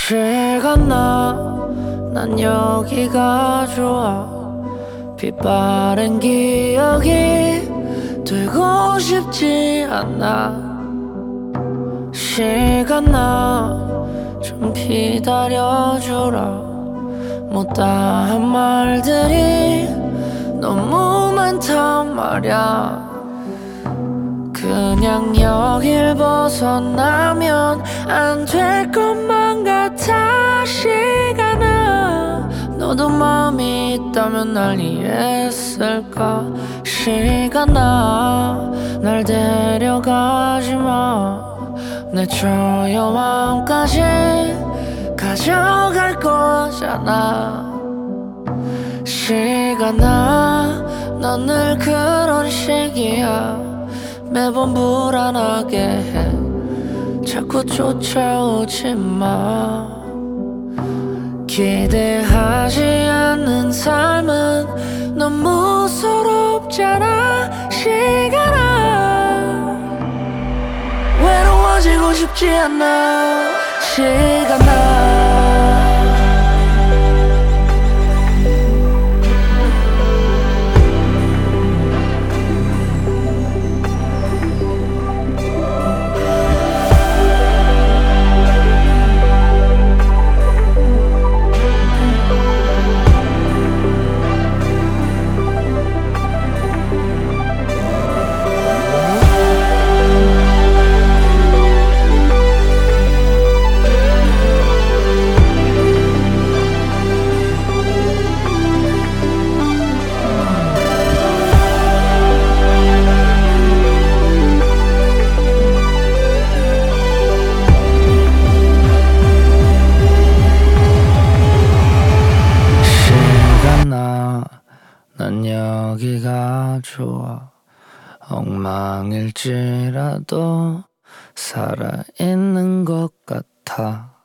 시간 난 여기가 좋아. 빛바랜 기억이 되고 싶지 않아. 시간 좀 기다려주라. 못다한 말들이 너무 많단 말야. 그냥 여길 벗어나면 안 될 것만 같아. 시간아, 너도 마음이 있다면 날 이해했을까. 시간아, 날 데려가지마. 내 조여맘까지 가져갈 거잖아. 시간아, 넌 늘 그런 식이야. 매번 불안하게 해. 자꾸 쫓아오지 마. 기대하지 않는 삶은 너무 서럽잖아. 시간아, 외로워지고 싶지 않아. 시간아, 난 여기가 좋아. 엉망일지라도 살아있는 것 같아.